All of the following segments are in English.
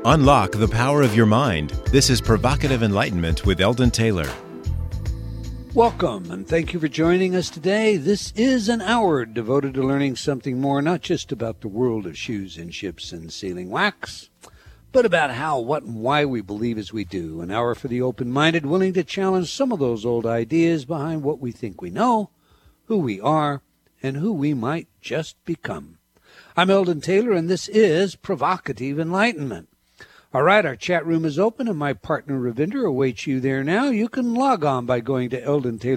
Unlock the power of your mind. This is Provocative Enlightenment with Eldon Taylor. Welcome, and thank you for joining us today. This is an hour devoted to learning something more, not just about the world of shoes and ships and sealing wax, but about how, what, and why we believe as we do. An hour for the open-minded, willing to challenge some of those old ideas behind what we think we know, who we are, and who we might just become. I'm Eldon Taylor, and this is Provocative Enlightenment. All right, our chat room is open, and my partner Ravinder awaits you there now. You can log on by going to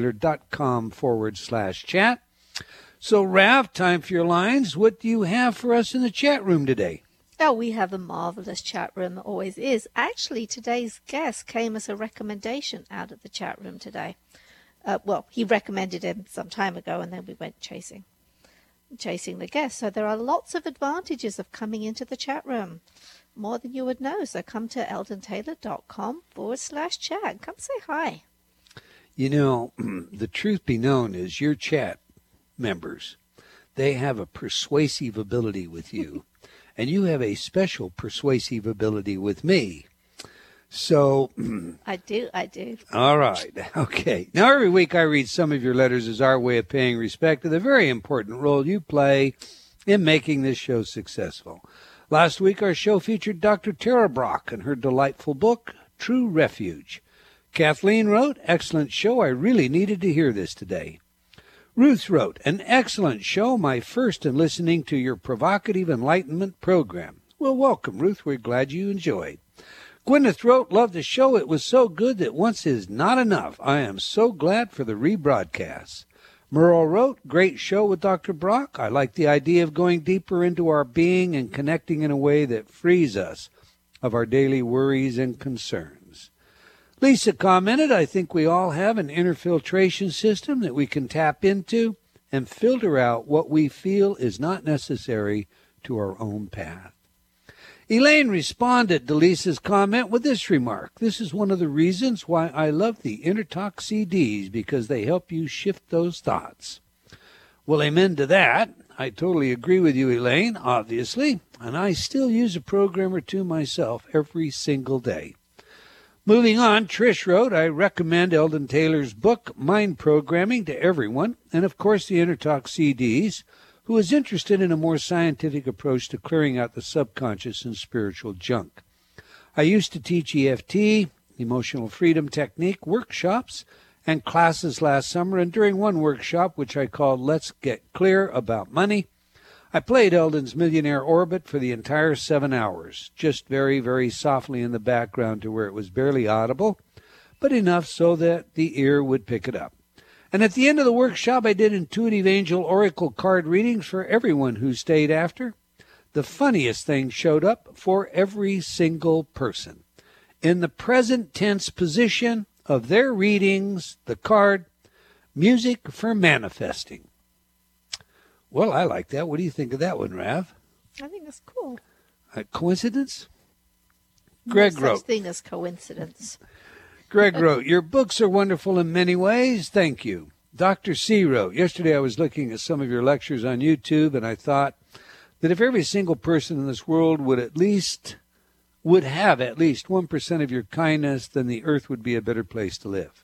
eldontaylor.com/chat. So, Rav, time for your lines. What do you have for us in the chat room today? Oh, we have a marvelous chat room. It always is. Actually, today's guest came as a recommendation out of the chat room today. He recommended him some time ago, and then we went chasing the guest. So there are lots of advantages of coming into the chat room. More than you would know. So come to eldontaylor.com/chat. Come say hi. You know, the truth be known is your chat members, they have a persuasive ability with you, and you have a special persuasive ability with me. So I do. All right. Okay. Now, every week I read some of your letters as our way of paying respect to the very important role you play in making this show successful. Last week, our show featured Dr. Tara Brach and her delightful book, True Refuge. Kathleen wrote, "Excellent show. I really needed to hear this today." Ruth wrote, "An excellent show. My first in listening to your Provocative Enlightenment program." Well, welcome, Ruth. We're glad you enjoyed. Gwyneth wrote, "Loved the show. It was so good that once is not enough. I am so glad for the rebroadcasts." Merle wrote, "Great show with Dr. Brach. I like the idea of going deeper into our being and connecting in a way that frees us of our daily worries and concerns." Lisa commented, "I think we all have an inner filtration system that we can tap into and filter out what we feel is not necessary to our own path." Elaine responded to Lisa's comment with this remark: "This is one of the reasons why I love the InnerTalk CDs, because they help you shift those thoughts." Well, amen to that. I totally agree with you, Elaine, obviously, and I still use a program or two myself every single day. Moving on, Trish wrote, "I recommend Eldon Taylor's book, Mind Programming, to everyone, and of course the InnerTalk CDs, who is interested in a more scientific approach to clearing out the subconscious and spiritual junk. I used to teach EFT, Emotional Freedom Technique, workshops and classes last summer, and during one workshop, which I called Let's Get Clear About Money, I played Eldon's Millionaire Orbit for the entire 7 hours, just very, very softly in the background to where it was barely audible, but enough so that the ear would pick it up. And at the end of the workshop, I did intuitive angel oracle card readings for everyone who stayed after. The funniest thing showed up for every single person. In the present tense position of their readings, the card, music for manifesting." Well, I like that. What do you think of that one, Rav? I think that's cool. A coincidence? Greg No wrote. such thing as coincidence. Greg wrote, "Your books are wonderful in many ways. Thank you." Dr. C wrote, "Yesterday I was looking at some of your lectures on YouTube, and I thought that if every single person in this world would have at least 1% of your kindness, then the earth would be a better place to live."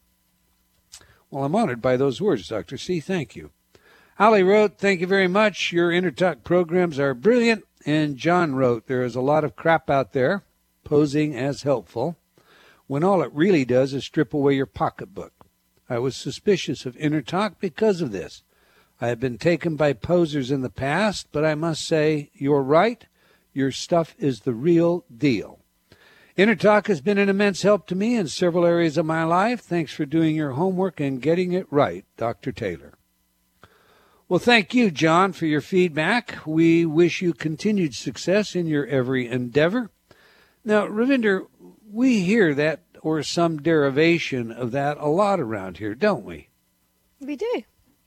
Well, I'm honored by those words, Dr. C. Thank you. Holly wrote, "Thank you very much. Your InnerTalk programs are brilliant." And John wrote, "There is a lot of crap out there posing as helpful, when all it really does is strip away your pocketbook. I was suspicious of InnerTalk because of this. I have been taken by posers in the past, but I must say, you're right. Your stuff is the real deal. InnerTalk has been an immense help to me in several areas of my life. Thanks for doing your homework and getting it right, Dr. Taylor." Well, thank you, John, for your feedback. We wish you continued success in your every endeavor. Now, Ravinder, we hear that or some derivation of that a lot around here, don't we? We do.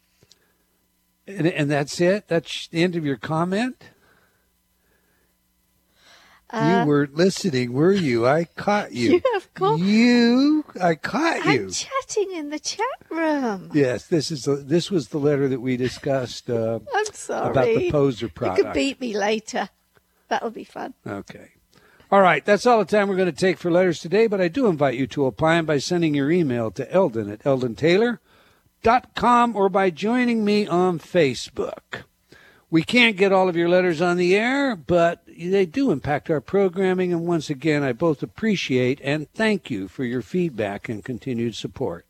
And that's it? That's the end of your comment? You weren't listening, were you? I caught you. You have caught I caught you. I'm chatting in the chat room. Yes, this was the letter that we discussed I'm sorry. about the poser product. You can beat me later. That'll be fun. Okay. All right, that's all the time we're going to take for letters today, but I do invite you to apply by sending your email to Eldon at eldontaylor.com or by joining me on Facebook. We can't get all of your letters on the air, but they do impact our programming, and once again, I both appreciate and thank you for your feedback and continued support.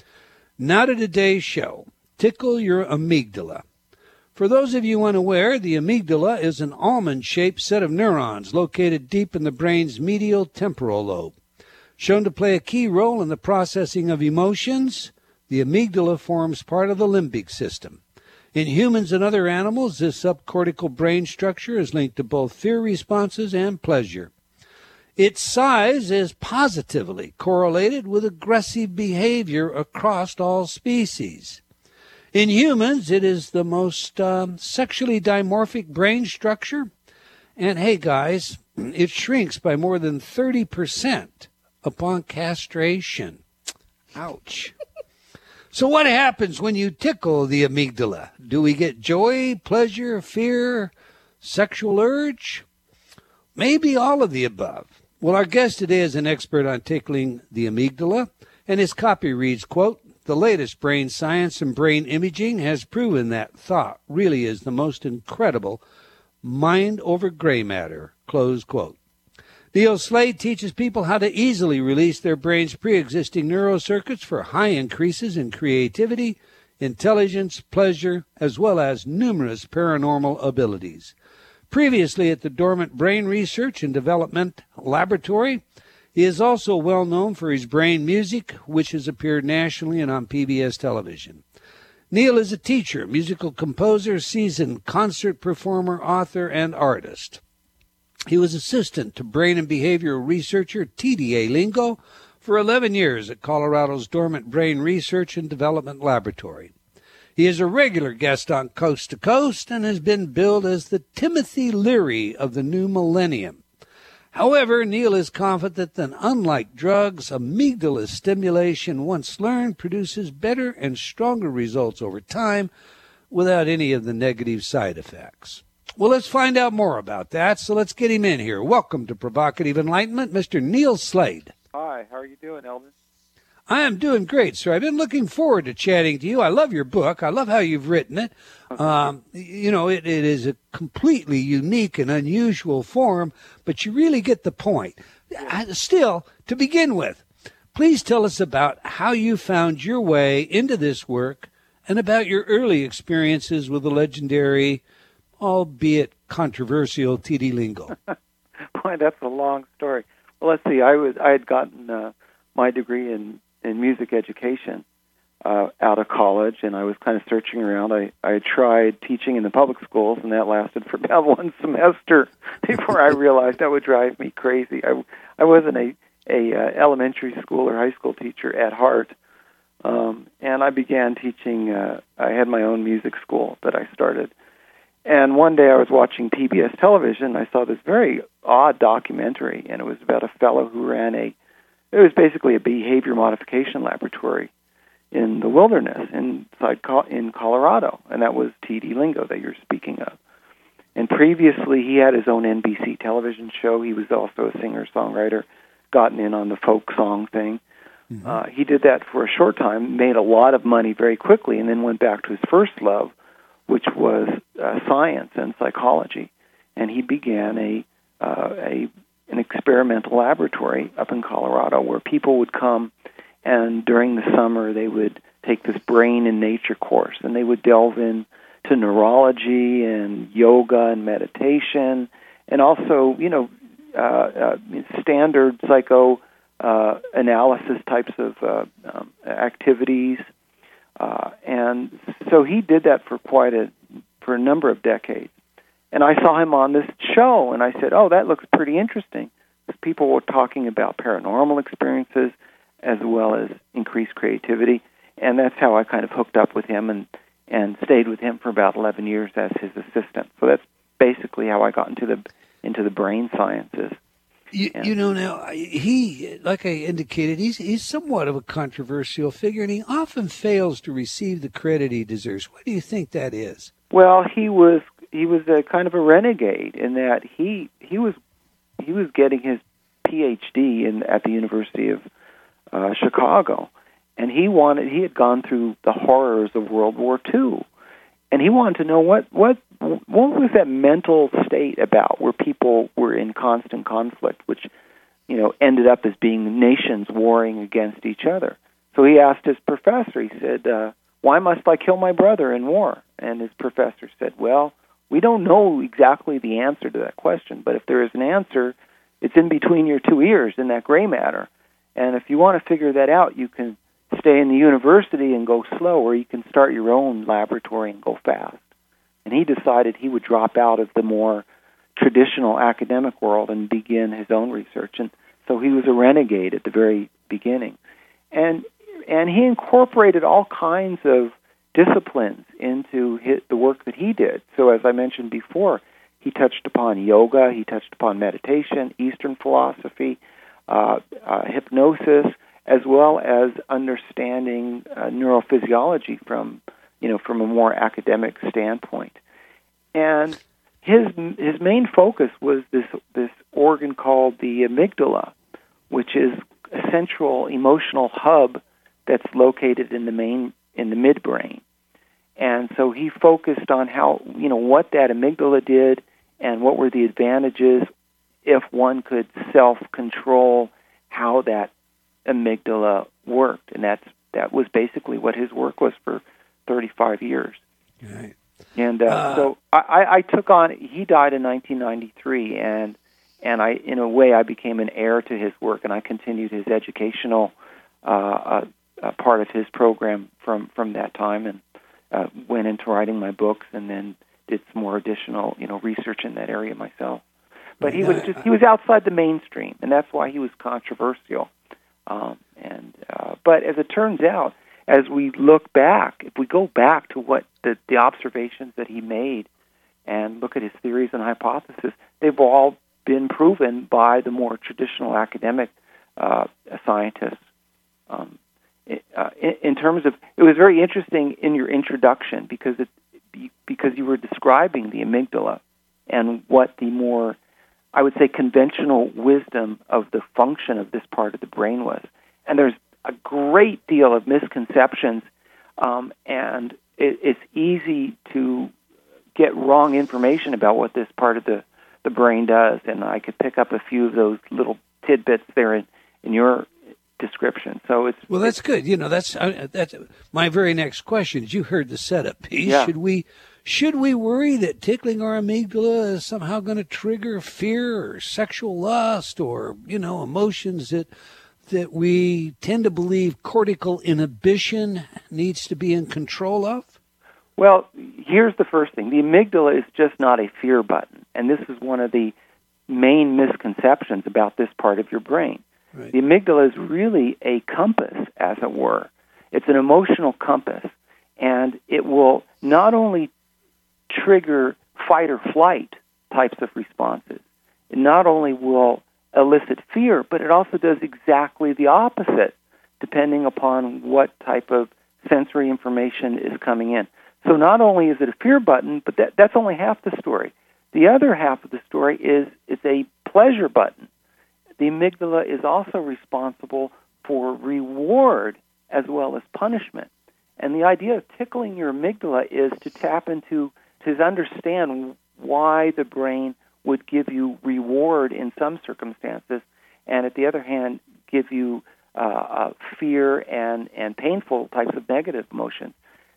Now to today's show, Tickle Your Amygdala. For those of you unaware, the amygdala is an almond-shaped set of neurons located deep in the brain's medial temporal lobe. Shown to play a key role in the processing of emotions, the amygdala forms part of the limbic system. In humans and other animals, this subcortical brain structure is linked to both fear responses and pleasure. Its size is positively correlated with aggressive behavior across all species. In humans, it is the most sexually dimorphic brain structure. And hey, guys, it shrinks by more than 30% upon castration. Ouch. So what happens when you tickle the amygdala? Do we get joy, pleasure, fear, sexual urge? Maybe all of the above. Well, our guest today is an expert on tickling the amygdala, and his copy reads, quote, "The latest brain science and brain imaging has proven that thought really is the most incredible mind over gray matter," close quote. Neil Slade teaches people how to easily release their brain's pre-existing neurocircuits for high increases in creativity, intelligence, pleasure, as well as numerous paranormal abilities. Previously at the Dormant Brain Research and Development Laboratory, he is also well known for his brain music, which has appeared nationally and on PBS television. Neil is a teacher, musical composer, seasoned concert performer, author, and artist. He was assistant to brain and behavioral researcher TDA Lingo for 11 years at Colorado's Dormant Brain Research and Development Laboratory. He is a regular guest on Coast to Coast and has been billed as the Timothy Leary of the new millennium. However, Neil is confident that unlike drugs, amygdala stimulation, once learned, produces better and stronger results over time without any of the negative side effects. Well, let's find out more about that, so let's get him in here. Welcome to Provocative Enlightenment, Mr. Neil Slade. Hi, how are you doing, Eldon? I am doing great, sir. I've been looking forward to chatting to you. I love your book. I love how you've written it. It is a completely unique and unusual form, but you really get the point. Still, to begin with, please tell us about how you found your way into this work and about your early experiences with the legendary, albeit controversial, TD Lingo. Boy, that's a long story. Well, let's see. I had gotten my degree in music education out of college, and I was kind of searching around. I tried teaching in the public schools, and that lasted for about one semester before I realized that would drive me crazy. I wasn't a elementary school or high school teacher at heart, and I began teaching. I had my own music school that I started. And one day I was watching PBS television, and I saw this very odd documentary, and it was about a fellow who ran it was basically a behavior modification laboratory in the wilderness in Colorado, and that was TD Lingo that you're speaking of. And previously he had his own NBC television show. He was also a singer-songwriter, gotten in on the folk song thing. Mm-hmm. He did that for a short time, made a lot of money very quickly, and then went back to his first love, which was science and psychology. And he began an experimental laboratory up in Colorado where people would come, and during the summer they would take this brain and nature course, and they would delve into neurology and yoga and meditation, and also, standard psychoanalysis types of activities. And so he did that for a number of decades. And I saw him on this show, and I said, oh, that looks pretty interesting. Because people were talking about paranormal experiences as well as increased creativity. And that's how I kind of hooked up with him and stayed with him for about 11 years as his assistant. So that's basically how I got into the brain sciences. Now, he, like I indicated, he's somewhat of a controversial figure, and he often fails to receive the credit he deserves. What do you think that is? Well, he was a kind of a renegade in that he was getting his PhD at the University of Chicago, and he had gone through the horrors of World War II, and he wanted to know what was that mental state about where people were in constant conflict, which ended up as being nations warring against each other. So he asked his professor. He said, "Why must I kill my brother in war?" And his professor said, "Well, we don't know exactly the answer to that question, but if there is an answer, it's in between your two ears in that gray matter. And if you want to figure that out, you can stay in the university and go slow, or you can start your own laboratory and go fast." And he decided he would drop out of the more traditional academic world and begin his own research. And so he was a renegade at the very beginning. And he incorporated all kinds of disciplines into the work that he did. So as I mentioned before, he touched upon yoga, he touched upon meditation, Eastern philosophy, hypnosis, as well as understanding neurophysiology from a more academic standpoint. And his main focus was this organ called the amygdala, which is a central emotional hub that's located in the midbrain. And so he focused on what that amygdala did and what were the advantages if one could self-control how that amygdala worked. And that was basically what his work was for 35 years. Right. And so I took on. He died in 1993, and I, in a way, I became an heir to his work, and I continued his educational part of his program from that time, and went into writing my books, and then did some more additional research in that area myself. But he was outside the mainstream, and that's why he was controversial. But as it turns out, as we look back, if we go back to what the observations that he made and look at his theories and hypotheses, they've all been proven by the more traditional academic scientists. In terms of, it was very interesting in your introduction because you were describing the amygdala and what the more, I would say, conventional wisdom of the function of this part of the brain was. And there's a great deal of misconceptions, and it's easy to get wrong information about what this part of the brain does. And I could pick up a few of those little tidbits there in your description. So that's good. That's my very next question. You heard the setup piece. Yeah. Should we worry that tickling our amygdala is somehow going to trigger fear or sexual lust or emotions that we tend to believe cortical inhibition needs to be in control of? Well, here's the first thing. The amygdala is just not a fear button, and this is one of the main misconceptions about this part of your brain. Right. The amygdala is really a compass, as it were. It's an emotional compass, and it will not only trigger fight or flight types of responses, it not only will elicit fear, but it also does exactly the opposite, depending upon what type of sensory information is coming in. So not only is it a fear button, but that's only half the story. The other half of the story is it's a pleasure button. The amygdala is also responsible for reward as well as punishment. And the idea of tickling your amygdala is to tap into, to understand why the brain would give you reward in some circumstances, and at the other hand, give you fear and painful types of negative emotions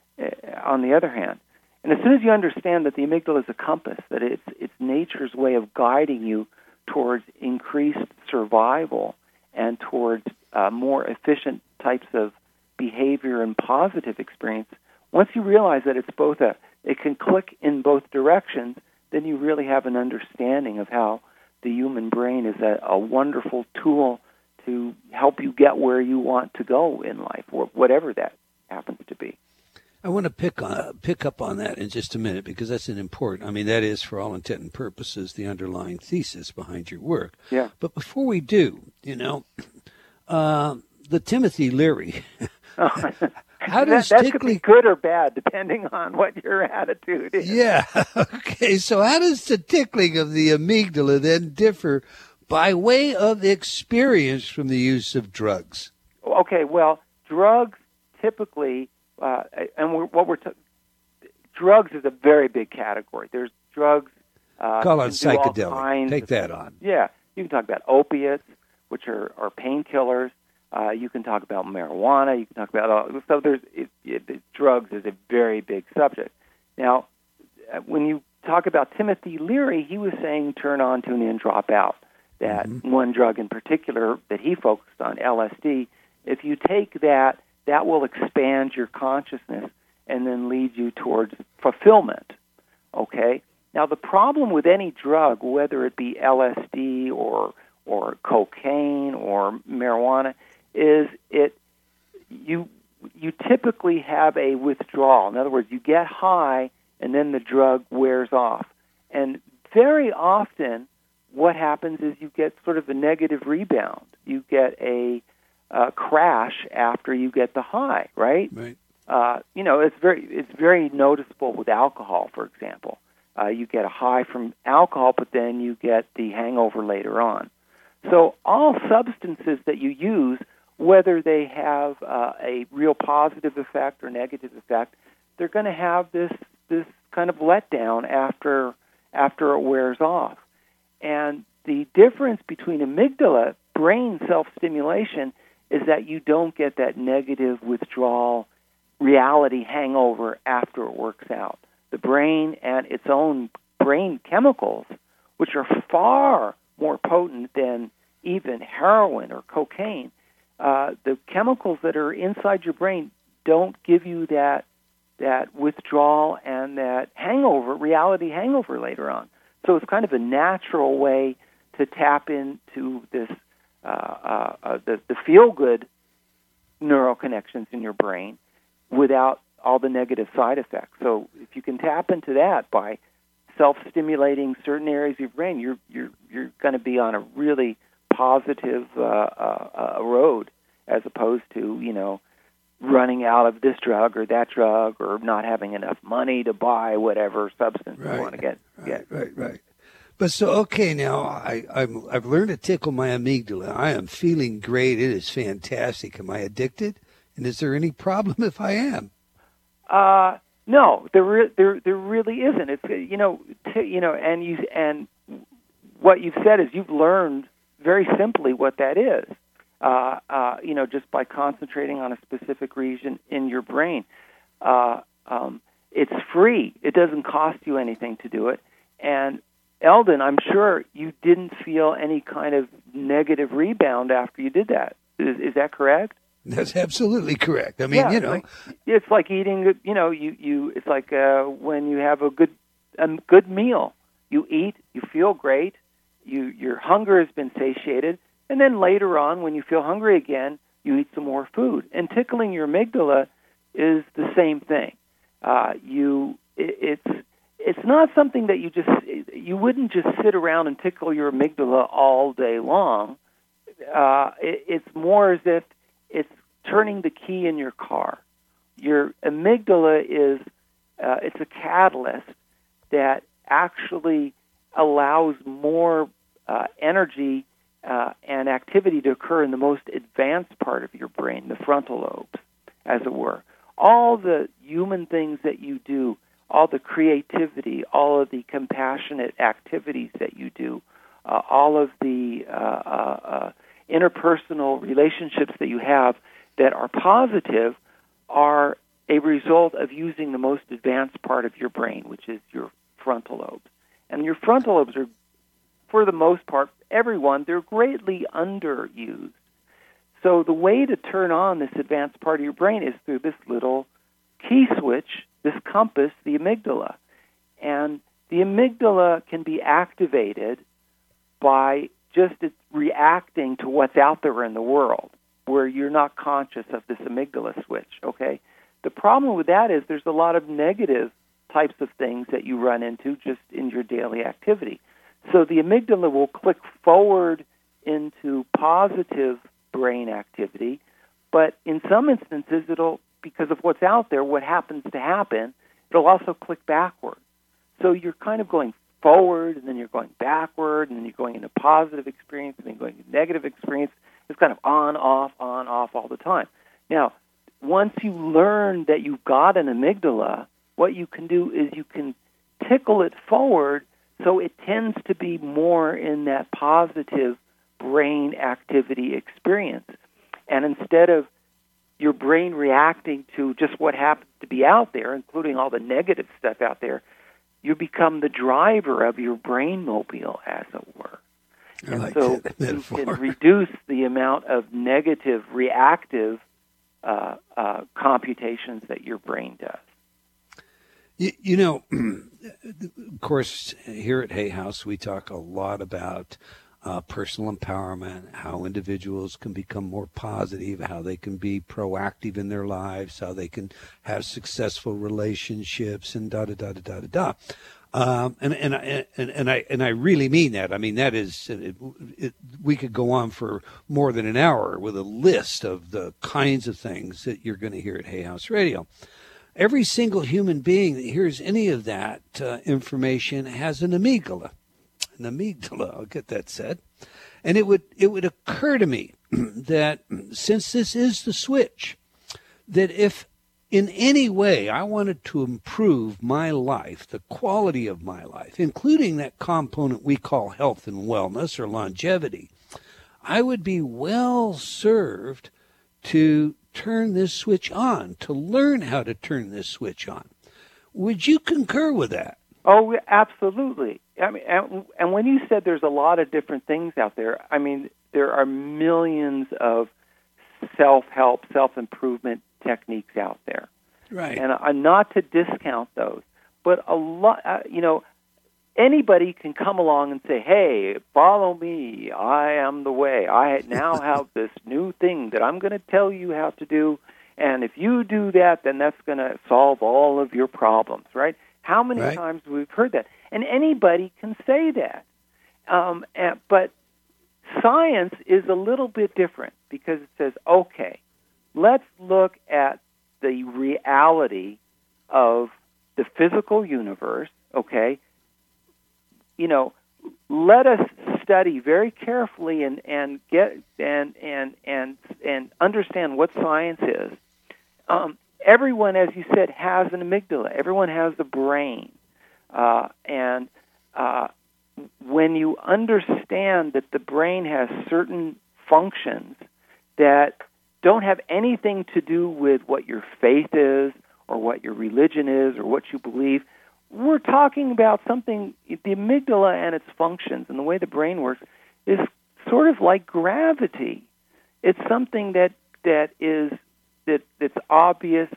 on the other hand. And as soon as you understand that the amygdala is a compass, that it's nature's way of guiding you towards increased survival and towards more efficient types of behavior and positive experience, once you realize that it can click in both directions, then you really have an understanding of how the human brain is a wonderful tool to help you get where you want to go in life, or whatever that happens to be. I want to pick up on that in just a minute, because that's an important, that is, for all intent and purposes, the underlying thesis behind your work. Yeah. But before we do, the Timothy Leary, how does that tickling... could be good or bad, depending on what your attitude is. Yeah. Okay. So how does the tickling of the amygdala then differ by way of experience from the use of drugs? Okay, well, drugs typically, drugs is a very big category. There's drugs. Call it psychedelic. Take that on. Yeah, you can talk about opiates, which are painkillers. You can talk about marijuana. You can talk about drugs is a very big subject. Now, when you talk about Timothy Leary, he was saying turn on, tune in, drop out. That one drug in particular that he focused on, LSD, if you take that will expand your consciousness and then lead you towards fulfillment. Okay? Now, the problem with any drug, whether it be LSD or cocaine or marijuana, is you typically have a withdrawal. In other words, you get high and then the drug wears off. And very often what happens is you get sort of a negative rebound. You get a crash after you get the high, right? Right. It's very noticeable with alcohol, for example. You get a high from alcohol, but then you get the hangover later on. So all substances that you use, whether they have a real positive effect or negative effect, they're going to have this kind of letdown after it wears off. And the difference between amygdala, brain self-stimulation, is that you don't get that negative withdrawal reality hangover after it works out. The brain and its own brain chemicals, which are far more potent than even heroin or cocaine, the chemicals that are inside your brain don't give you that withdrawal and that reality hangover later on. So it's kind of a natural way to tap into this the feel-good neural connections in your brain without all the negative side effects. So if you can tap into that by self-stimulating certain areas of your brain, you're going to be on a really positive road, as opposed to running out of this drug or that drug or not having enough money to buy whatever substance you want to get. Right. But so, okay, now I've learned to tickle my amygdala. I am feeling great. It is fantastic. Am I addicted? And is there any problem if I am? No, there really isn't. It's and what you've said is you've learned very simply what that is. Just by concentrating on a specific region in your brain. It's free. It doesn't cost you anything to do it. And Eldon, I'm sure you didn't feel any kind of negative rebound after you did that. Is that correct? That's absolutely correct. I mean, it's like eating. It's like when you have a good meal. You eat, you feel great. Your hunger has been satiated, and then later on, when you feel hungry again, you eat some more food. And tickling your amygdala is the same thing. It's not something that you wouldn't just sit around and tickle your amygdala all day long. It's more as if it's turning the key in your car. Your amygdala it's a catalyst that actually allows more energy and activity to occur in the most advanced part of your brain, the frontal lobes, as it were. All the human things that you do, all the creativity, all of the compassionate activities that you do, all of the interpersonal relationships that you have that are positive are a result of using the most advanced part of your brain, which is your frontal lobes. And your frontal lobes are, for the most part, they're greatly underused. So the way to turn on this advanced part of your brain is through this little key switch, this compass, the amygdala. And the amygdala can be activated by just reacting to what's out there in the world, where you're not conscious of this amygdala switch, okay? The problem with that is there's a lot of negative types of things that you run into just in your daily activity. So the amygdala will click forward into positive brain activity, but in some instances because of what's out there, what happens to happen, it'll also click backward. So you're kind of going forward, and then you're going backward, and then you're going into positive experience, and then going into negative experience. It's kind of on, off all the time. Now, once you learn that you've got an amygdala, what you can do is you can tickle it forward so it tends to be more in that positive brain activity experience. And instead of your brain reacting to just what happens to be out there, including all the negative stuff out there, you become the driver of your brain mobile, as it were. And so you can reduce the amount of negative, reactive computations that your brain does. You know, of course, here at Hay House, we talk a lot about personal empowerment, how individuals can become more positive, how they can be proactive in their lives, how they can have successful relationships, and da-da-da-da-da-da-da. And I really mean that. I mean, that is, we could go on for more than an hour with a list of the kinds of things that you're going to hear at Hay House Radio. Every single human being that hears any of that information has an amygdala. An amygdala, I'll get that said. And it would occur to me that since this is the switch, that if in any way I wanted to improve my life, the quality of my life, including that component we call health and wellness or longevity, I would be well served to turn this switch on, to learn how to turn this switch on. Would you concur with that? Oh, absolutely. I mean, and when you said there's a lot of different things out there, I mean, there are millions of self-help, self-improvement techniques out there. Right. And not to discount those, but a lot, anybody can come along and say, hey, follow me, I am the way. I now have this new thing that I'm going to tell you how to do, and if you do that, then that's going to solve all of your problems, right? How many times we've heard that? And anybody can say that. But science is a little bit different because it says, okay, let's look at the reality of the physical universe, okay? You know, let us study very carefully and get and understand what science is. Everyone, as you said, has an amygdala. Everyone has a brain. And when you understand that the brain has certain functions that don't have anything to do with what your faith is or what your religion is or what you believe, we're talking about something, the amygdala and its functions and the way the brain works is sort of like gravity. It's something that's obvious,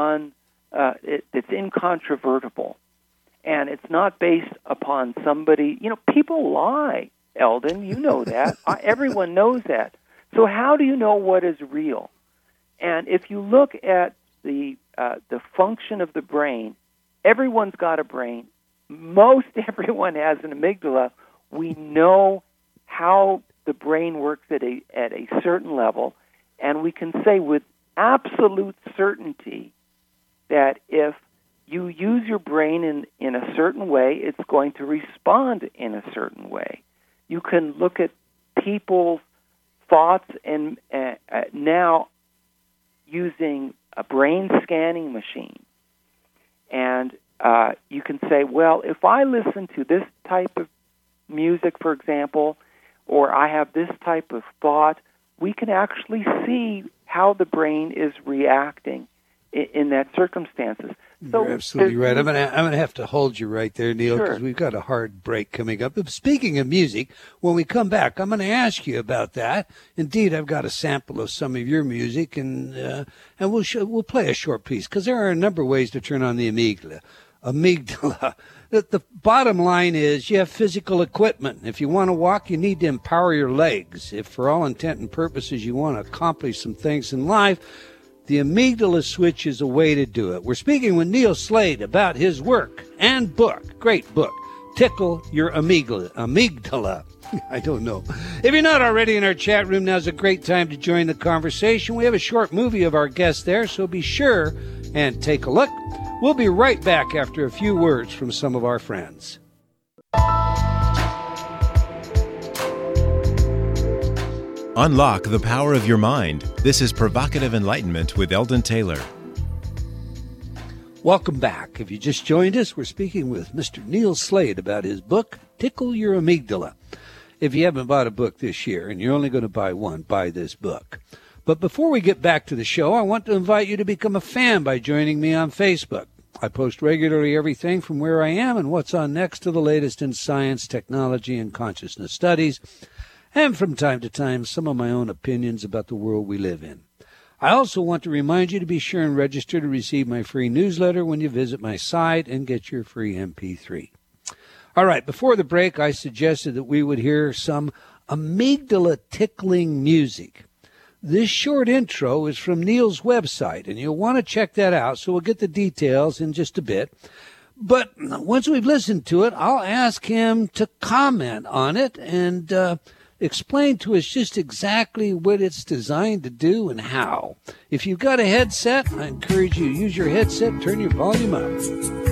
that's incontrovertible, and it's not based upon somebody. You know, people lie, Eldon. You know that. Everyone knows that. So how do you know what is real? And if you look at the function of the brain, everyone's got a brain. Most everyone has an amygdala. We know how the brain works at a certain level, and we can say with absolute certainty that if you use your brain in a certain way, it's going to respond in a certain way. You can look at people's thoughts and now using a brain scanning machine. And you can say, well, if I listen to this type of music, for example, or I have this type of thought, we can actually see how the brain is reacting in that circumstances. So you're absolutely right. I'm gonna have to hold you right there, Neil, because we've got a hard break coming up. But speaking of music, when we come back, I'm going to ask you about that. Indeed, I've got a sample of some of your music, and we'll play a short piece because there are a number of ways to turn on the amygdala. The bottom line is you have physical equipment. If you want to walk, you need to empower your legs. If for all intent and purposes you want to accomplish some things in life, the amygdala switch is a way to do it. We're speaking with Neil Slade about his work and book. Great book. Tickle Your Amygdala. I don't know. If you're not already in our chat room, now's a great time to join the conversation. We have a short movie of our guest there, so be sure and take a look. We'll be right back after a few words from some of our friends. Unlock the power of your mind. This is Provocative Enlightenment with Eldon Taylor. Welcome back. If you just joined us, we're speaking with Mr. Neil Slade about his book, Tickle Your Amygdala. If you haven't bought a book this year, and you're only going to buy one, buy this book. But before we get back to the show, I want to invite you to become a fan by joining me on Facebook. I post regularly everything from where I am and what's on next to the latest in science, technology, and consciousness studies, and from time to time, some of my own opinions about the world we live in. I also want to remind you to be sure and register to receive my free newsletter when you visit my site and get your free MP3. All right, before the break, I suggested that we would hear some amygdala-tickling music. This short intro is from Neil's website, and you'll want to check that out, so we'll get the details in just a bit. But once we've listened to it, I'll ask him to comment on it and explain to us just exactly what it's designed to do and how. If you've got a headset, I encourage you to use your headset and turn your volume up.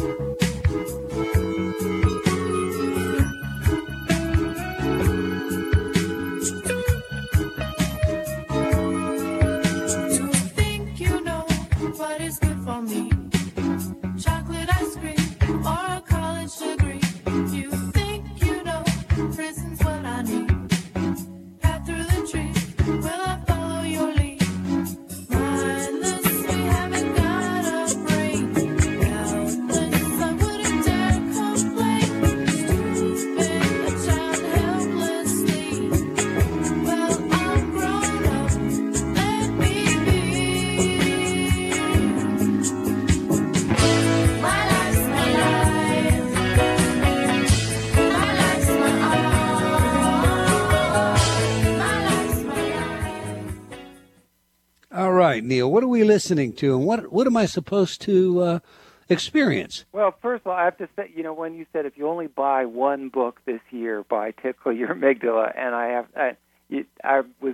Neil, what are we listening to, and what am I supposed to experience? Well, first of all, I have to say, when you said if you only buy one book this year, buy Tickle Your Amygdala, and I was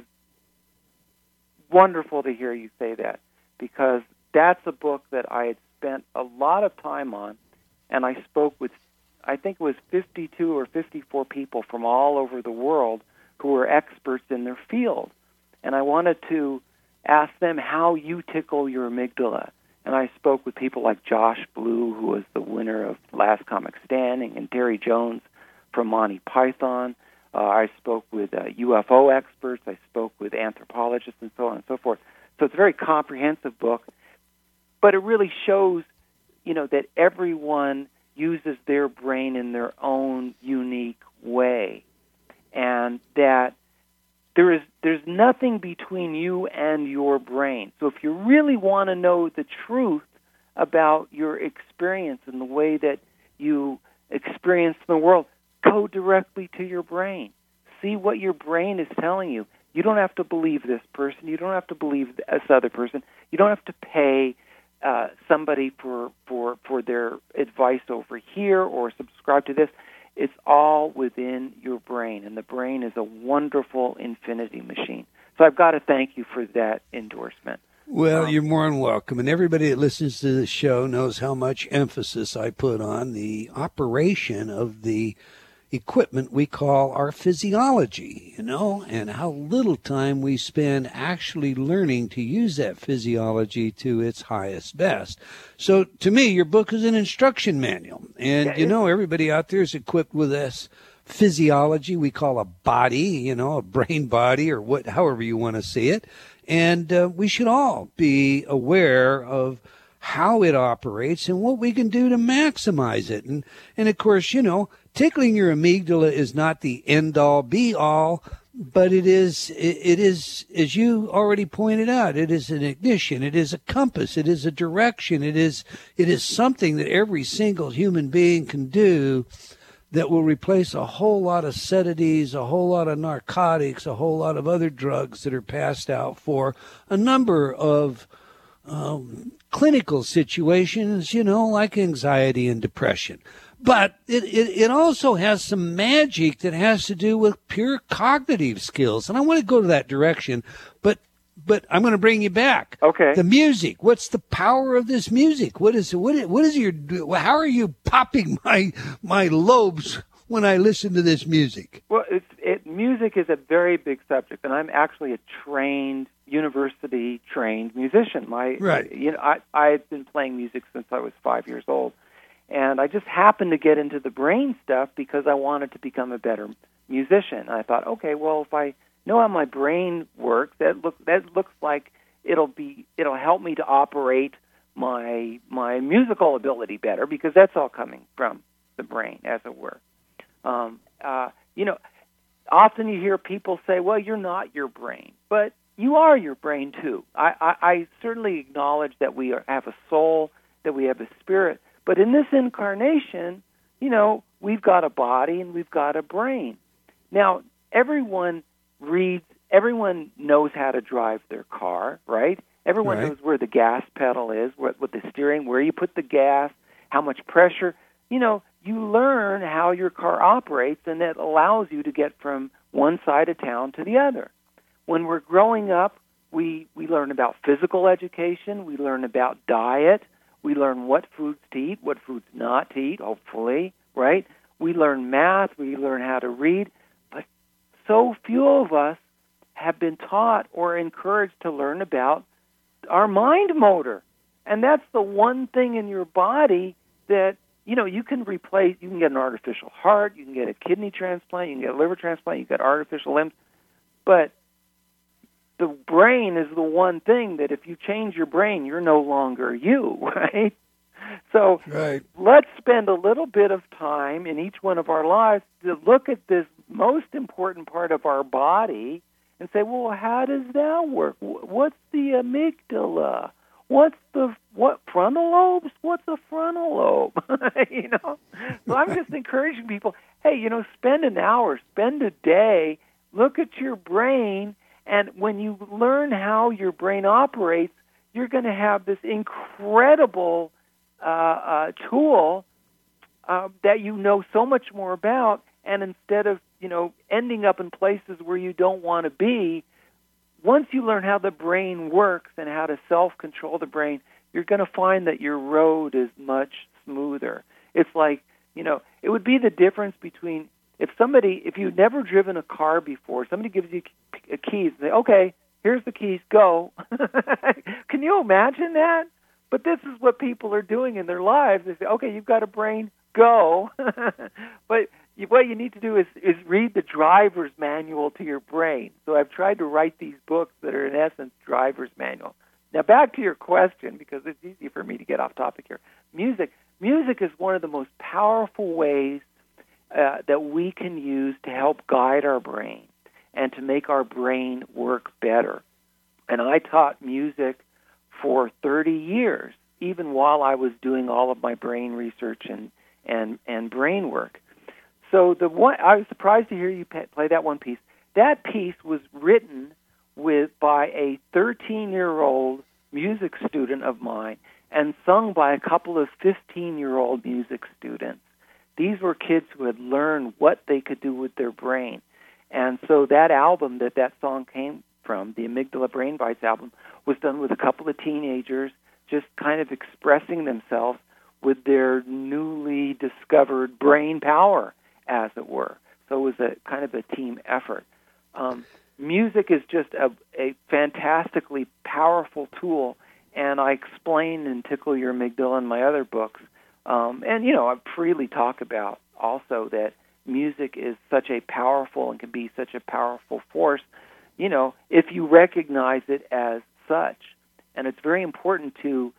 wonderful to hear you say that, because that's a book that I had spent a lot of time on, and I spoke with, I think it was 52 or 54 people from all over the world who were experts in their field, and I wanted to ask them how you tickle your amygdala. And I spoke with people like Josh Blue, who was the winner of Last Comic Standing, and Terry Jones from Monty Python. I spoke with UFO experts. I spoke with anthropologists and so on and so forth. So it's a very comprehensive book, but it really shows, that everyone uses their brain in their own unique way, and that there's nothing between you and your brain. So if you really want to know the truth about your experience and the way that you experience the world, go directly to your brain. See what your brain is telling you. You don't have to believe this person. You don't have to believe this other person. You don't have to pay somebody for their advice over here or subscribe to this. It's all within your brain, and the brain is a wonderful infinity machine. So I've got to thank you for that endorsement. Well, you're more than welcome. And everybody that listens to this show knows how much emphasis I put on the operation of the equipment we call our physiology, and how little time we spend actually learning to use that physiology to its highest best. So to me, your book is an instruction manual. And, everybody out there is equipped with this physiology we call a body, a brain body, or however you want to see it. And we should all be aware of how it operates and what we can do to maximize it. And of course, tickling your amygdala is not the end-all, be-all, but it is, as you already pointed out, it is an ignition, it is a compass, it is a direction, it is something that every single human being can do that will replace a whole lot of sedatives, a whole lot of narcotics, a whole lot of other drugs that are passed out for a number of clinical situations, like anxiety and depression. But it also has some magic that has to do with pure cognitive skills. And I want to go to that direction. But but I'm going to bring you back. Okay. The music. What's the power of this music? What is your? How are you popping my lobes when I listen to this music? Well, music is a very big subject, and I'm actually a university-trained musician. I've been playing music since I was 5 years old, and I just happened to get into the brain stuff because I wanted to become a better musician. I thought, okay, well, if I know how my brain works, that looks like it'll help me to operate my musical ability better, because that's all coming from the brain, as it were. Often you hear people say, well, you're not your brain, but you are your brain too. I certainly acknowledge that we have a soul, that we have a spirit, but in this incarnation, we've got a body and we've got a brain. Now, everyone knows how to drive their car, right? Everyone knows where the gas pedal is, what the steering, where you put the gas, how much pressure. You learn how your car operates, and that allows you to get from one side of town to the other. When we're growing up, we learn about physical education, we learn about diet, we learn what foods to eat, what foods not to eat, hopefully, right? We learn math, we learn how to read, but so few of us have been taught or encouraged to learn about our mind motor. And that's the one thing in your body that you can replace. You can get an artificial heart, you can get a kidney transplant, you can get a liver transplant, you can get artificial limbs. But the brain is the one thing that if you change your brain, you're no longer you, right? So let's spend a little bit of time in each one of our lives to look at this most important part of our body and say, well, how does that work? What's the amygdala? What frontal lobes? What's a frontal lobe? So I'm just encouraging people, hey, spend an hour, spend a day, look at your brain, and when you learn how your brain operates, you're going to have this incredible tool that you know so much more about, and instead of, ending up in places where you don't want to be, once you learn how the brain works and how to self-control the brain, you're going to find that your road is much smoother. It's like, it would be the difference between if you've never driven a car before, somebody gives you a keys and say, okay, here's the keys, go. Can you imagine that? But this is what people are doing in their lives. They say, okay, you've got a brain, go. But what you need to do is read the driver's manual to your brain. So I've tried to write these books that are, in essence, driver's manual. Now, back to your question, because it's easy for me to get off topic here. Music is one of the most powerful ways that we can use to help guide our brain and to make our brain work better. And I taught music for 30 years, even while I was doing all of my brain research and brain work. So I was surprised to hear you play that one piece. That piece was written by a 13-year-old music student of mine and sung by a couple of 15-year-old music students. These were kids who had learned what they could do with their brain. And so that album that song came from, the Amygdala Brain Bites album, was done with a couple of teenagers just kind of expressing themselves with their newly discovered brain power, as it were. So it was a kind of a team effort. Music is just a fantastically powerful tool, and I explain in Tickle Your Amygdala and my other books. I freely talk about also that music is such a powerful and can be such a powerful force, if you recognize it as such. And it's very important to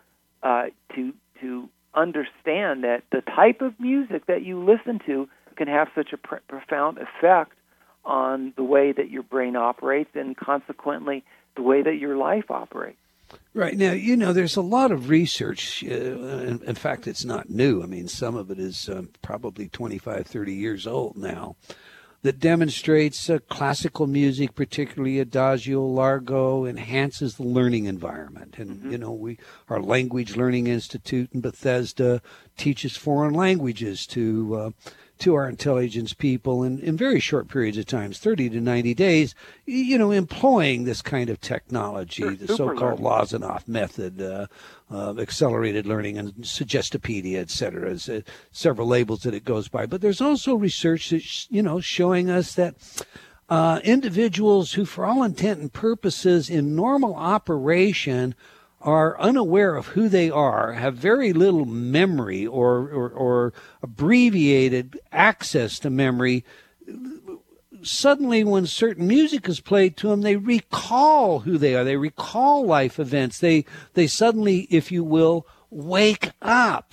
understand that the type of music that you listen to can have such a profound effect on the way that your brain operates and consequently the way that your life operates. Right. Now, there's a lot of research. In fact, it's not new. I mean, some of it is probably 25, 30 years old now, that demonstrates classical music, particularly Adagio, Largo, enhances the learning environment. And, our Language Learning Institute in Bethesda teaches foreign languages to to our intelligence people in very short periods of time, 30 to 90 days, employing this kind of technology, the so-called Lozanoff method, accelerated learning and Suggestopedia, et cetera, several labels that it goes by. But there's also research that's, showing us that individuals who, for all intent and purposes, in normal operation, are unaware of who they are, have very little memory or abbreviated access to memory. Suddenly, when certain music is played to them, they recall who they are. They recall life events. They suddenly, if you will, wake up.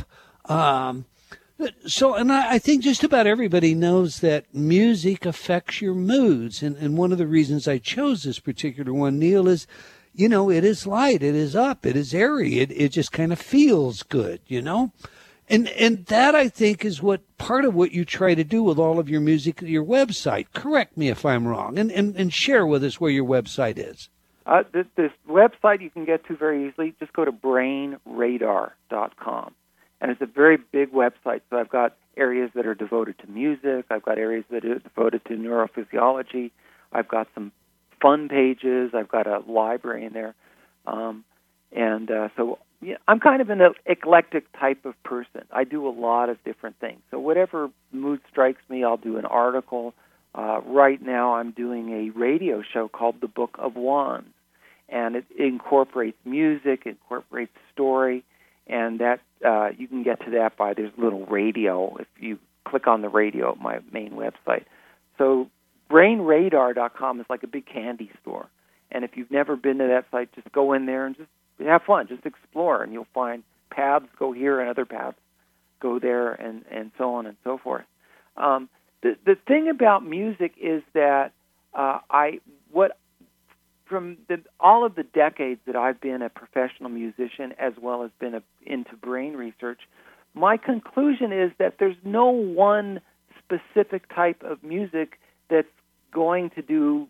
And I think just about everybody knows that music affects your moods. And one of the reasons I chose this particular one, Neil, is, it is light, it is up, it is airy, it just kind of feels good, And that, I think, is part of what you try to do with all of your music, your website. Correct me if I'm wrong, and share with us where your website is. This website you can get to very easily. Just go to brainradar.com. And it's a very big website, so I've got areas that are devoted to music. I've got areas that are devoted to neurophysiology. I've got some fun pages. I've got a library in there. So I'm kind of an eclectic type of person. I do a lot of different things. So whatever mood strikes me, I'll do an article. Right now I'm doing a radio show called The Book of Wands. And it incorporates music, incorporates story, and that you can get to that by there's a little radio if you click on the radio at my main website. So brainradar.com is like a big candy store. And if you've never been to that site, just go in there and just have fun. Just explore, and you'll find paths go here and other paths go there, and so on and so forth. The thing about music is that from all of the decades that I've been a professional musician as well as been into brain research, my conclusion is that there's no one specific type of music that's going to do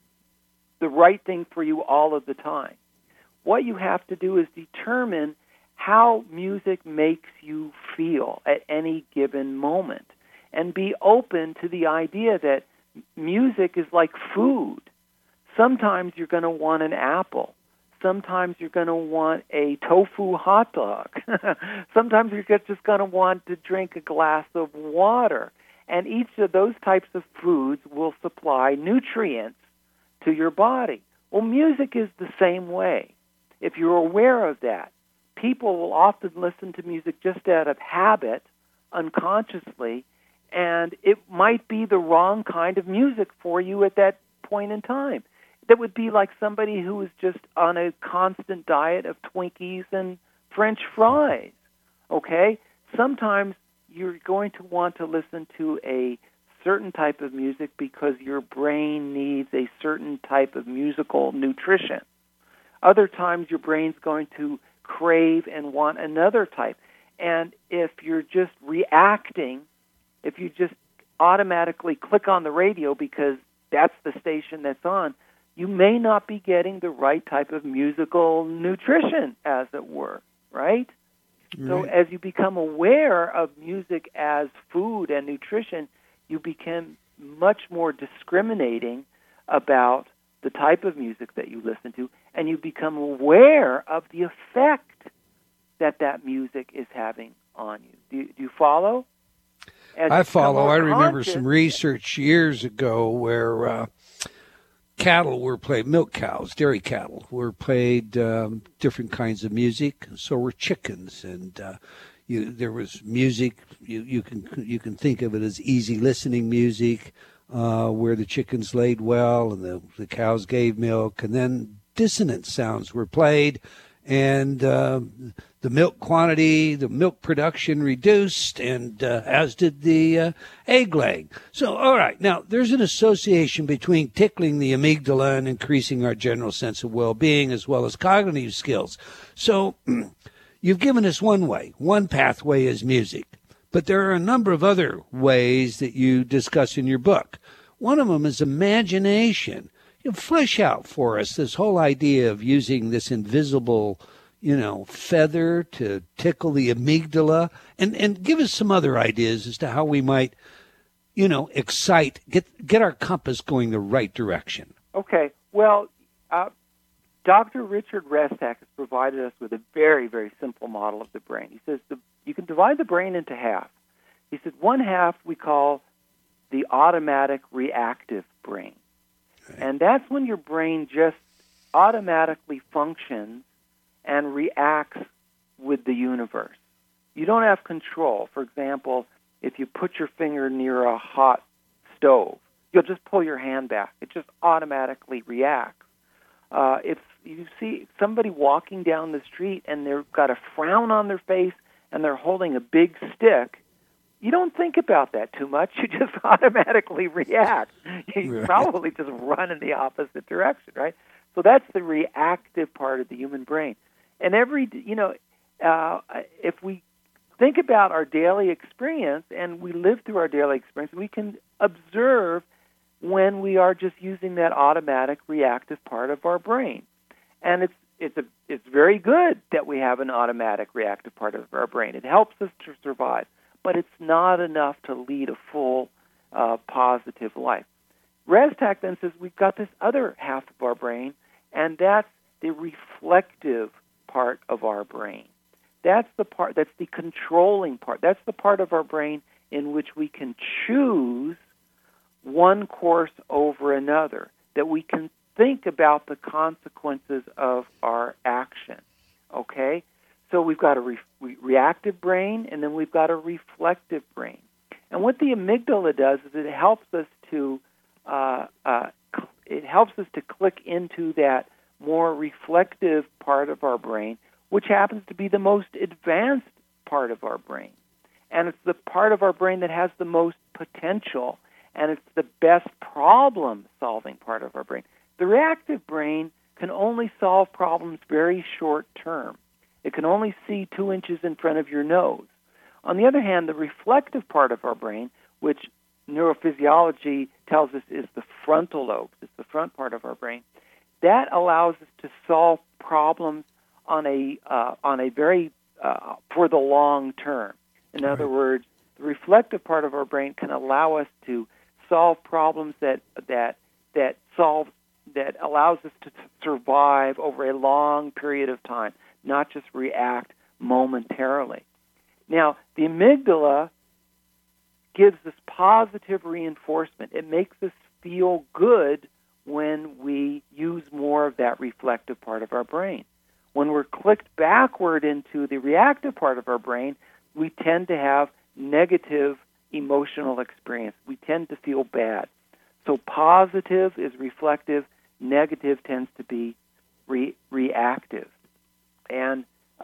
the right thing for you all of the time. What you have to do is determine how music makes you feel at any given moment and be open to the idea that music is like food. Sometimes you're going to want an apple. Sometimes you're going to want a tofu hot dog. Sometimes you're just going to want to drink a glass of water. And each of those types of foods will supply nutrients to your body. Well, music is the same way. If you're aware of that, people will often listen to music just out of habit, unconsciously, and it might be the wrong kind of music for you at that point in time. That would be like somebody who is just on a constant diet of Twinkies and French fries, okay? Sometimes you're going to want to listen to a certain type of music because your brain needs a certain type of musical nutrition. Other times your brain's going to crave and want another type. And if you're just reacting, if you just automatically click on the radio because that's the station that's on, you may not be getting the right type of musical nutrition, as it were, right? So as you become aware of music as food and nutrition, you become much more discriminating about the type of music that you listen to, and you become aware of the effect that music is having on you. Do you follow? I follow. I remember some research years ago where cattle were played, milk cows, dairy cattle were played different kinds of music. So were chickens, and there was music. You can think of it as easy listening music, where the chickens laid well and the cows gave milk, and then dissonant sounds were played, and the milk quantity, the milk production reduced, and as did the egg laying. So, all right, now there's an association between tickling the amygdala and increasing our general sense of well-being as well as cognitive skills. So you've given us one way. One pathway is music. But there are a number of other ways that you discuss in your book. One of them is imagination. You flesh out for us this whole idea of using this invisible, feather to tickle the amygdala, and give us some other ideas as to how we might excite, get our compass going the right direction? Okay. Well, Dr. Richard Restak has provided us with a very, very simple model of the brain. He says you can divide the brain into half. He said one half we call the automatic reactive brain. Okay. And that's when your brain just automatically functions and reacts with the universe. You don't have control. For example, if you put your finger near a hot stove, you'll just pull your hand back. It just automatically reacts. If you see somebody walking down the street and they've got a frown on their face and they're holding a big stick, you don't think about that too much. You just automatically react. You probably just run in the opposite direction, right? So that's the reactive part of the human brain. And if we think about our daily experience and we live through our daily experience, we can observe when we are just using that automatic reactive part of our brain. And it's very good that we have an automatic reactive part of our brain. It helps us to survive, but it's not enough to lead a full positive life. Restak then says we've got this other half of our brain, and that's the reflective part of our brain. That's the part, that's the controlling part. That's the part of our brain in which we can choose one course over another, that we can think about the consequences of our action, okay? So we've got a reactive brain, and then we've got a reflective brain. And what the amygdala does is it helps us to click into that more reflective part of our brain, which happens to be the most advanced part of our brain. And it's the part of our brain that has the most potential, and it's the best problem-solving part of our brain. The reactive brain can only solve problems very short-term. It can only see 2 inches in front of your nose. On the other hand, the reflective part of our brain, which neurophysiology tells us is the frontal lobe, it's the front part of our brain, that allows us to solve problems on a very for the long term. In other words, the reflective part of our brain can allow us to solve problems that allows us to survive over a long period of time, not just react momentarily. Now, the amygdala gives us positive reinforcement. It makes us feel good when we use more of that reflective part of our brain. When we're clicked backward into the reactive part of our brain, we tend to have negative emotional experience. We tend to feel bad. So positive is reflective, negative tends to be reactive. And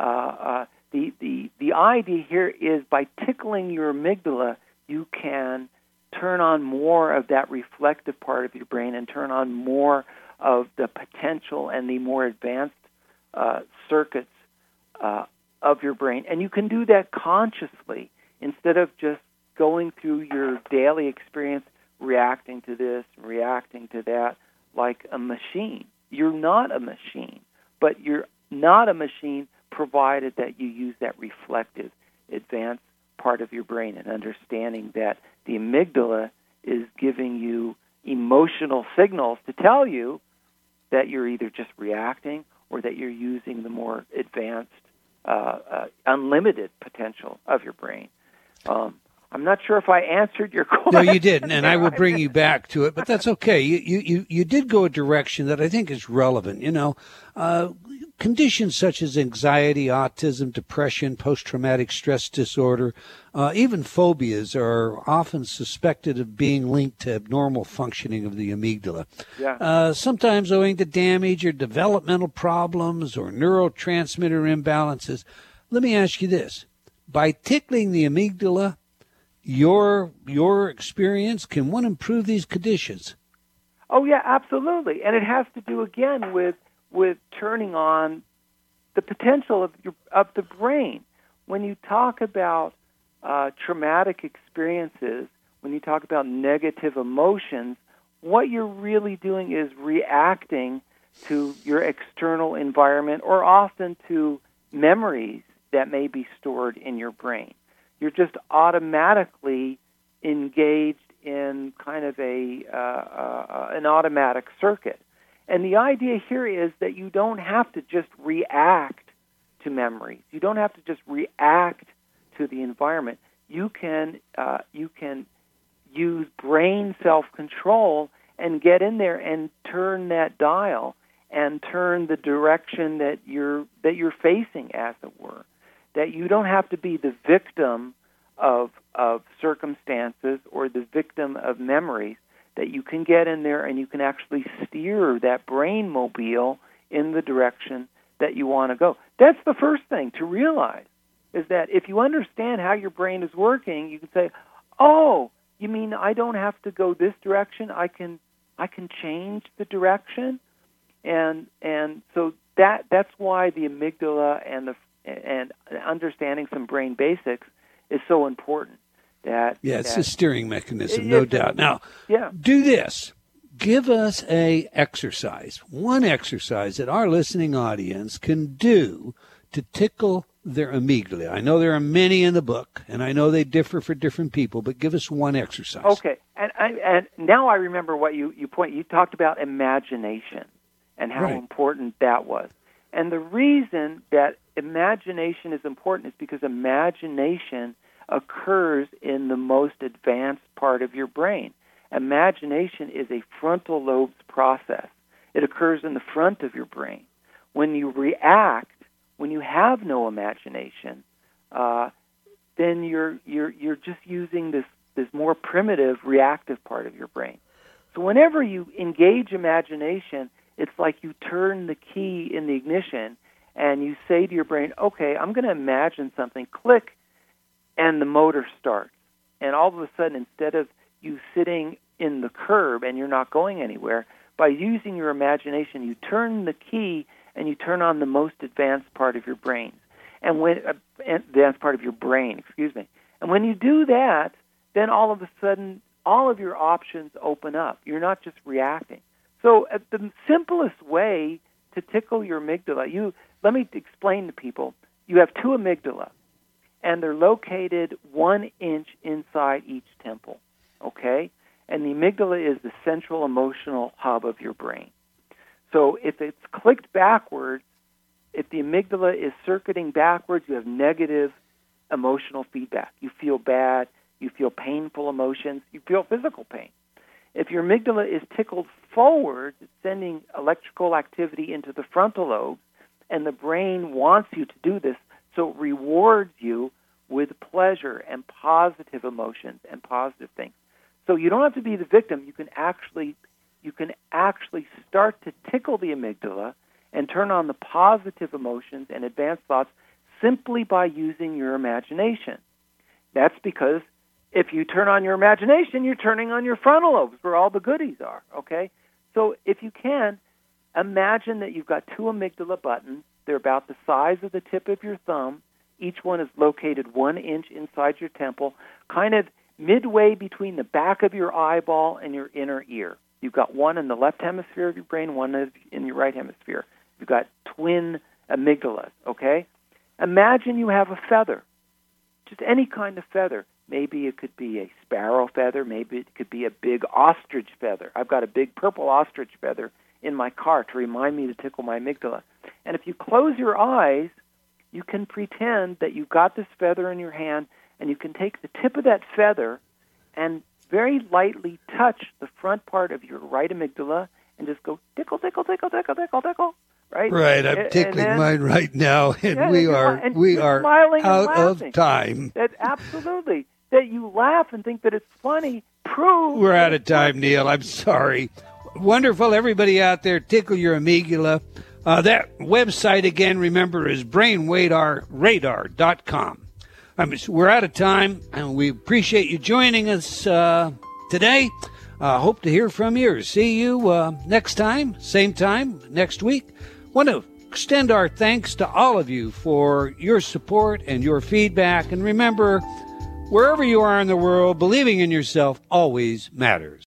the idea here is by tickling your amygdala, you can turn on more of that reflective part of your brain and turn on more of the potential and the more advanced circuits of your brain. And you can do that consciously instead of just going through your daily experience, reacting to this, reacting to that, like a machine. You're not a machine, but you're not a machine provided that you use that reflective, advanced part of your brain and understanding that the amygdala is giving you emotional signals to tell you that you're either just reacting or that you're using the more advanced, unlimited potential of your brain. I'm not sure if I answered your question. No, you didn't, and I will bring you back to it, but that's okay. You did go a direction that I think is relevant. Conditions such as anxiety, autism, depression, post-traumatic stress disorder, even phobias are often suspected of being linked to abnormal functioning of the amygdala. Yeah. Sometimes owing to damage or developmental problems or neurotransmitter imbalances. Let me ask you this. By tickling the amygdala, your experience, can one improve these conditions? Oh, yeah, absolutely. And it has to do, again, with turning on the potential of the brain. When you talk about traumatic experiences, when you talk about negative emotions, what you're really doing is reacting to your external environment or often to memories that may be stored in your brain. You're just automatically engaged in kind of an automatic circuit. And the idea here is that you don't have to just react to memories. You don't have to just react to the environment. You can use brain self-control and get in there and turn that dial and turn the direction that you're facing, as it were. That you don't have to be the victim of circumstances or the victim of memories, that you can get in there and you can actually steer that brain mobile in the direction that you want to go. That's the first thing to realize, is that if you understand how your brain is working, you can say, oh, you mean I don't have to go this direction? I can change the direction? And so that's why the amygdala and understanding some brain basics is so important. It's a steering mechanism, no doubt. Now, do this. Give us a exercise, one exercise that our listening audience can do to tickle their amygdala. I know there are many in the book, and I know they differ for different people, but give us one exercise. Okay, and now I remember what you talked about imagination and how important that was. And the reason that imagination is important is because imagination occurs in the most advanced part of your brain. Imagination is a frontal lobe's process. It occurs in the front of your brain. When you react, when you have no imagination, then you're just using this more primitive reactive part of your brain. So whenever you engage imagination, it's like you turn the key in the ignition and you say to your brain, okay, I'm going to imagine something, click, and the motor starts. And all of a sudden, instead of you sitting in the curb and you're not going anywhere, by using your imagination, you turn the key and you turn on the most advanced part of your brain. And when advanced part of your brain, And when you do that, then all of a sudden, all of your options open up. You're not just reacting. So the simplest way to tickle your amygdala, let me explain to people. You have two amygdala, and they're located 1 inch inside each temple, okay? And the amygdala is the central emotional hub of your brain. So if it's clicked backwards, if the amygdala is circuiting backwards, you have negative emotional feedback. You feel bad, you feel painful emotions, you feel physical pain. If your amygdala is tickled forward, it's sending electrical activity into the frontal lobe, and the brain wants you to do this, so it rewards you with pleasure and positive emotions and positive things. So you don't have to be the victim. You can actually start to tickle the amygdala and turn on the positive emotions and advanced thoughts simply by using your imagination. That's because if you turn on your imagination, you're turning on your frontal lobes where all the goodies are, okay? So if you can, imagine that you've got two amygdala buttons. They're about the size of the tip of your thumb. Each one is located 1 inch inside your temple, kind of midway between the back of your eyeball and your inner ear. You've got one in the left hemisphere of your brain, one in your right hemisphere. You've got twin amygdalas, okay? Imagine you have a feather, just any kind of feather. Maybe it could be a sparrow feather. Maybe it could be a big ostrich feather. I've got a big purple ostrich feather in my car to remind me to tickle my amygdala. And if you close your eyes, you can pretend that you've got this feather in your hand, and you can take the tip of that feather and very lightly touch the front part of your right amygdala and just go tickle, tickle, tickle, tickle, tickle, tickle. Right? Right, I'm tickling mine right now, and we are out of time. Absolutely. That you laugh and think that it's funny proves... We're out of time, Neil. I'm sorry. Wonderful, everybody out there. Tickle your amygdala. That website, again, remember, is brainwadarradar.com. We're out of time, and we appreciate you joining us today. Hope to hear from you or see you next time next week. Want to extend our thanks to all of you for your support and your feedback. And remember, wherever you are in the world, believing in yourself always matters.